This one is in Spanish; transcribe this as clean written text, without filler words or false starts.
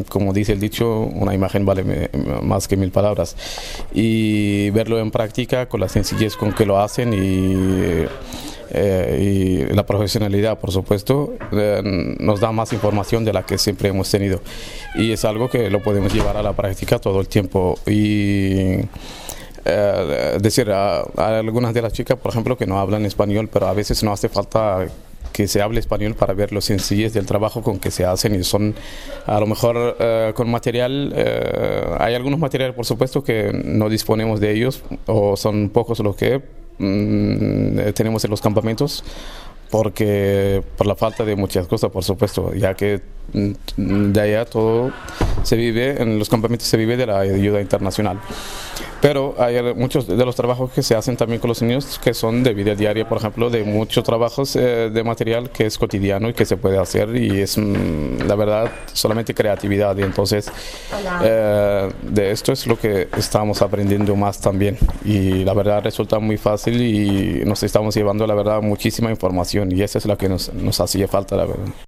como dice el dicho, una imagen vale más que mil palabras. Y verlo en práctica con la sencillez con que lo hacen y la profesionalidad, por supuesto, nos da más información de la que siempre hemos tenido. Y es algo que lo podemos llevar a la práctica todo el tiempo. Y decir a algunas de las chicas, por ejemplo, que no hablan español, pero a veces no hace falta que se hable español para ver los sencillez del trabajo con que se hacen, y son a lo mejor con material, hay algunos materiales por supuesto que no disponemos de ellos, o son pocos los que tenemos en los campamentos, porque por la falta de muchas cosas, por supuesto, ya que de allá todo se vive, en los campamentos se vive de la ayuda internacional. Pero hay muchos de los trabajos que se hacen también con los niños que son de vida diaria, por ejemplo, de muchos trabajos de material que es cotidiano y que se puede hacer, y es la verdad solamente creatividad, y entonces de esto es lo que estamos aprendiendo más también, y la verdad resulta muy fácil y nos estamos llevando la verdad muchísima información, y esa es la que nos hacía falta, la verdad.